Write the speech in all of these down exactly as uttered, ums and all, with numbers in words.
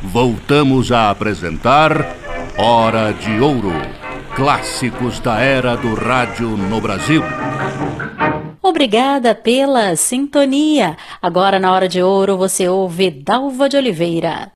voltamos a apresentar Hora de Ouro, clássicos da era do rádio no Brasil. Obrigada pela sintonia. Agora na Hora de Ouro você ouve Dalva de Oliveira.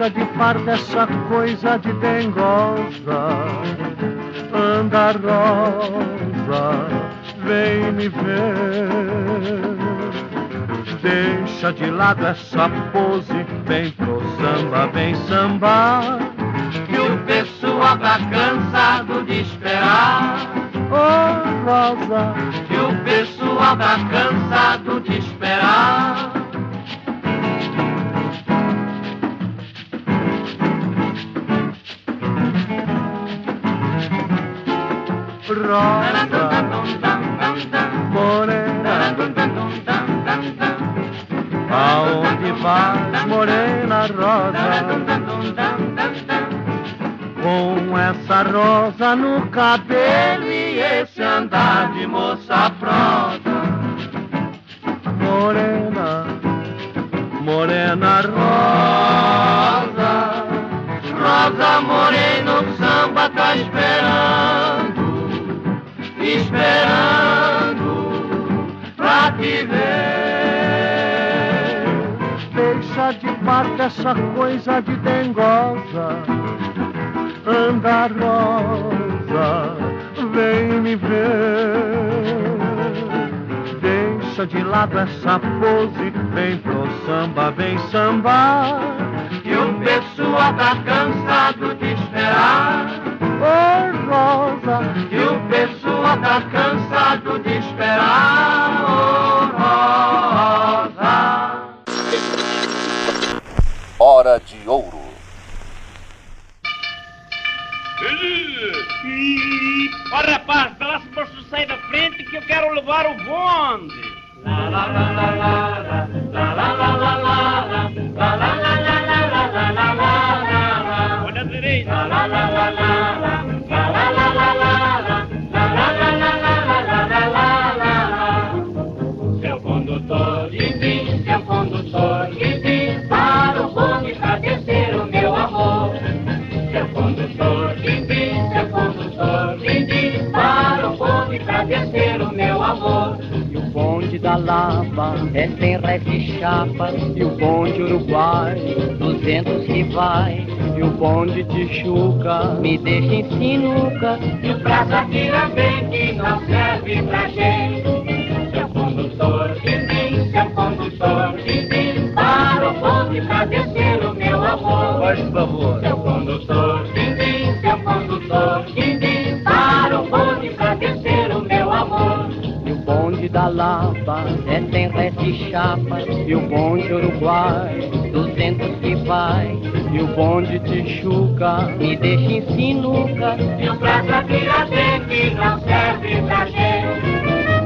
Deixa de parte essa coisa de dengosa. Anda, Rosa, vem me ver. Deixa de lado essa pose, vem pro samba, vem sambar. Que o pessoal tá cansado de esperar. Oh, Rosa, que o pessoal tá cansado de esperar. Rosa, morena, aonde vais, morena rosa? Com essa rosa no cabelo e esse andar de moça pronta. Morena, morena rosa, Rosa morena, o samba tá esperando, esperando pra te ver. Deixa de parte essa coisa de dengosa. Anda, Rosa, vem me ver. Deixa de lado essa pose, vem pro samba, vem sambar. Que o pessoal tá cansado de esperar. Oh, Rosa, que o pessoal tá cansado de esperar. Oh, Rosa. Hora de Ouro. Ó, rapaz, pelas moças, sai da frente que eu quero levar o bonde. La la la la la la la la la la la la la la la la la la. Olha a direita. La la la la la la la la la la la la la la. Seu condutor de mim, seu condutor de mim, para o bonde pra descer o meu amor. Seu condutor de mim, seu condutor de mim, para o bonde pra descer o meu amor. E o bonde da Lapa é sem ré de chapa, e o bonde Uruguai, duzentos que vai. E o bonde Tijuca me deixa em sinuca, E o praça tira bem que não serve pra gente. Seu condutor de mim, seu condutor de mim, para o bonde pra descer o meu amor. faz favor. Seu condutor de mim, seu condutor de mim, para o bonde pra descer o meu amor. e o bonde da Lapa é sem ré de chapa, e o bonde Uruguai, duzentos que vai. E o bonde Tijuca me deixa em sinuca, E o praça tira bem que não serve pra gente.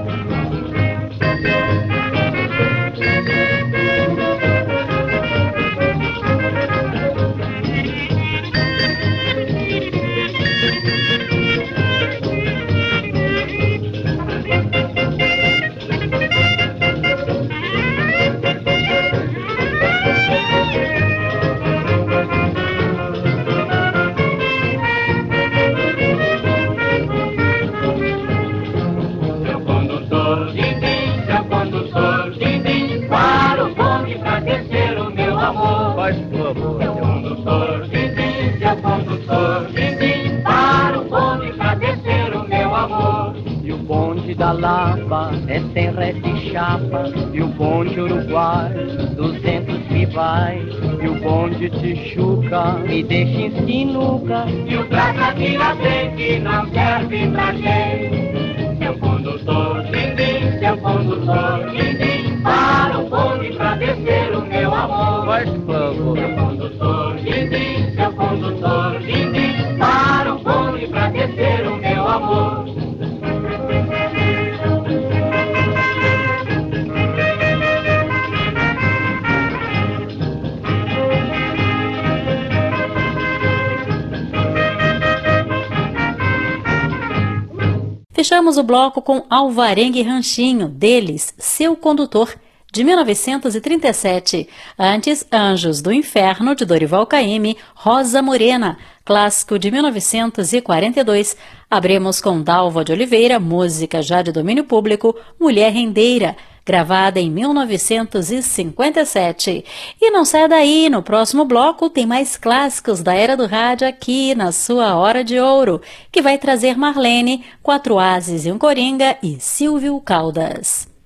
Seu condutor de mim, seu condutor de mim, para o bonde pra descer o meu amor. Faz favor. Seu condutor de mim, seu condutor de mim, para o bonde pra descer o meu amor. e o bonde da Lapa é sem ré de chapa, e o bonde Uruguai, duzentos que vai. E o bonde Tijuca me deixa em sinuca, E o praça tira bem que não serve pra gente. Seu condutor de mim, seu condutor de mim, para o bonde pra descer o meu amor. Faz favor. Seu condutor de mim, seu condutor de mim, para o bonde pra descer o meu amor. Fechamos o bloco com Alvarenga e Ranchinho, deles, Seu Condutor, de mil novecentos e trinta e sete. Antes, Anjos do Inferno, de Dorival Caymmi, Rosa Morena, clássico de mil novecentos e quarenta e dois. Abrimos com Dalva de Oliveira, música já de domínio público, Mulher Rendeira. gravada em mil novecentos e cinquenta e sete. E não saia daí, no próximo bloco tem mais clássicos da era do rádio aqui na sua Hora de Ouro, que vai trazer Marlene, Quatro Ases e um Coringa e Silvio Caldas.